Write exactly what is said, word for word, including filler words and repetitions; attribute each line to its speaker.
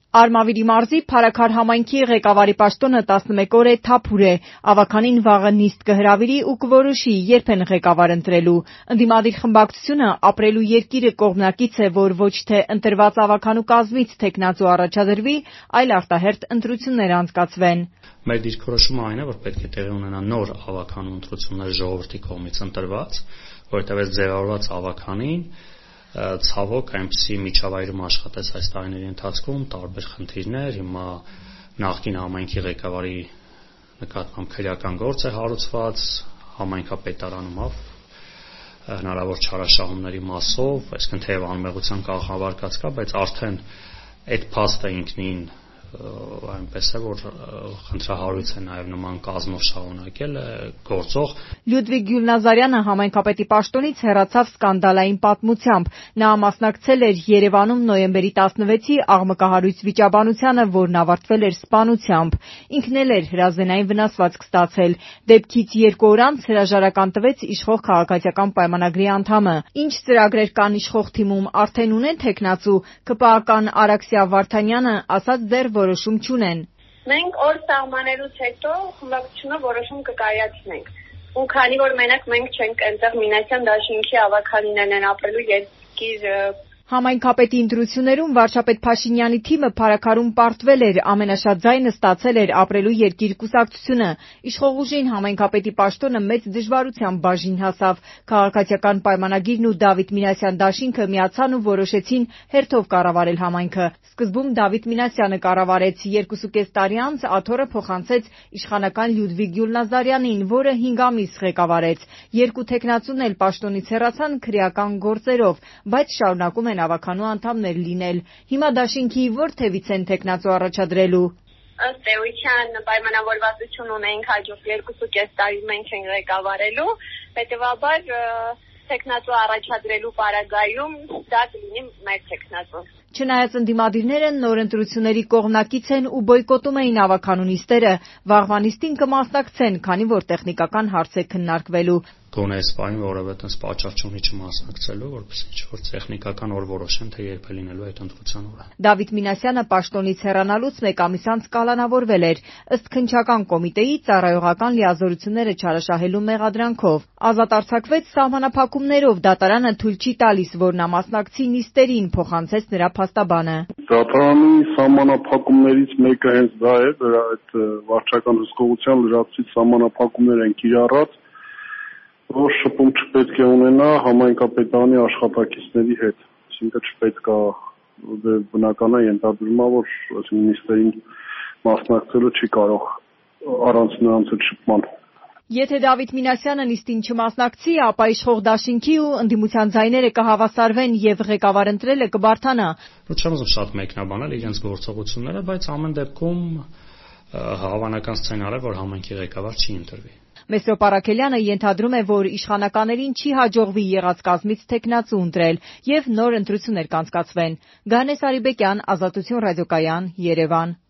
Speaker 1: Արմավիրի մարզի Փարաքար համայնքի ղեկավարի պաշտոնը տասնմեկ օր է թափուր է։ Ավականին վաղը նիստ կհրավիրի ու կորոշի երբ են ղեկավար ընտրելու։ Ընդդիմադիր խմբակցությունը ապրելու երկիրը կողմնակից է, որ ոչ թե ընտրված ավականու կազմից թեկնածու առաջադրվի, այլ արտահերթ ընտրություններ անցկացվեն։
Speaker 2: Մեր դիրքորոշումը այն է, որ պետք է տեղի ունենա նոր ավականու ընտրություններ ժողովրդի կողմից ընտրված, որովհետև այս ձևավորված ավականին ցավոք այնպիսի միջավայրում աշխատեց այս տարիների ընթացքում տարբեր խնդիրներ, հիմա նախկին համայնքի ղեկավարի նկատմամբ քրեական գործ է հարուցված, համայնքապետարանում հնարավոր չարաշահումների մասով, այսինքն թեև անմեղության կաղավարկած կա, բայց արդեն այդ փաստը ինքնին այնպես է, որ խնդրահարույց է նաև նման կազմով շարունակել գործող։
Speaker 1: Լյուդվիգ Գյուլնազարյանը համայնքապետի պաշտոնից հեռացավ սկանդալային պատմությամբ։ Նա մասնակցել էր Երևանում նոյեմբերի տասնվեցի աղմկահարույց վիճաբանությանը, որն ավարտվել էր սպանությամբ։ Ինքն էլ էր հրազենային վնասվածք ստացել։ Դեպքից երկու օր անց հրաժարական տվեց իշխող քաղաքացիական պայմանագրի անդամը։ Ինչ ծրագրեր կան իշխող թիմում, արդեն ունեն թեկնածու։ ԿՊԱ-ական Արաքսիա Վարդանյանը ասաց դեռ որոշում չունեն։
Speaker 3: Մենք օր սահմանելուց հետո խմբակցությունը որոշում կկայացնենք։ Ու քանի որ մենակ մենք չենք այնտեղ Մինասյան դաշինքի ավականիներն են ապրելու երկիր
Speaker 1: Համայնքապետի ընտրություններում վարչապետ Փաշինյանի թիմը Փարաքարում պարտվել էր, ամենաշատ ձայնը ստացել էր ապրելու երկիր կուսակցությունը։ Իշխող ուժին համայնքապետի պաշտոնը մեծ դժվարությամբ բաժին հասավ։ Քաղաքացիական պայմանագիրն ու Դավիթ Մինասյան դաշինքը միացան ու որոշեցին հերթով կառավարել համայնքը։ Սկզբում Դավիթ Մինասյանը կառավարեց, երկուսուկես տարի անց Աթոռը փոխանցեց իշխանական Լյուդվիգ Գյուլնազարյանին, որը հինգ ամիս ղեկավարեց։ Երկու թեկնածուն էլ պաշտոնից հեռացան քրեական գործերով, բայց շարունակում են ավականու անդամներ լինել։ Հիմա դաշինքի որ թևից են թեկնածու առաջադրելու։
Speaker 3: Ըստ էության պայմանավորվածություն ունենք հաջորդ երկուսուկես տարի մենք ենք ղեկավարելու, հետևաբար թեկնածու առաջադրելու պարագայում դա կլինի մեր թեկնածուն։
Speaker 1: Չնայած ընդդիմադիրները նոր ընտրությունների կողմնակից են ու բոյկոտում էին ավականու նիստերը, վաղվա նիստին կմասնակցեն, քանի որ տեխնիկական հարց է քննարկվելու։
Speaker 2: Գոնե սպային որևէ տես պատճառ չունի չմասնակցելու, որպես ինչ-որ տեխնիկական օր որոշեն, թե երբ է լինելու այդ ընտրության օրը։
Speaker 1: Դավիթ Մինասյանը պաշտոնից հեռանալուց մեկ ամիս անց կալանավորվել էր, ըստ քննչական կոմիտեի ծառայողական լիազորությունները չարաշահելու մեղադրանքով։ Ազատ արձակվեց սահմանափակումներով, դատարանը թույլ չի տալիս, որ նա մասնակցի նիստերին, փոխանցեց նրա փաստաբանը։
Speaker 4: Դատարանի սահմանափակումներից մեկը հենց դա է, դրա այդ վարչական հսկողության լրացուցիչ սահմանափակումներ են կիրառած, որ շփում չպետք է ունենա համայնքապետարանի աշխատակիցների հետ, այսինքն չպետք է բնական է ենթադրումա, որ նիստերին մասնակցելու չի կարող առանց նրանց հետ շփման։
Speaker 1: Եթե Դավիթ Մինասյանը նիստին չմասնակցի, ապա իշխող դաշինքի ու ընդդիմության ձայները կհավասարվեն եւ ղեկավար ընտրելը կբարթանա։
Speaker 2: Չեմ ուզում շատ մեկնաբանել իրենց գործողությունները, բայց ամեն դեպքում հավանական սցենար է, որ համայնքի ղեկավար չի ընտրվի։
Speaker 1: Մեսրոպ Առաքելյանը ենթադրում է, որ իշխանականներին չի հաջողվի եղած կազմից թեկնածու ընտրել եւ նոր ընտրություններ կանցկացվեն։ Գանես Արիբեկյան, Ազատություն ռադիոկայան, Երևան։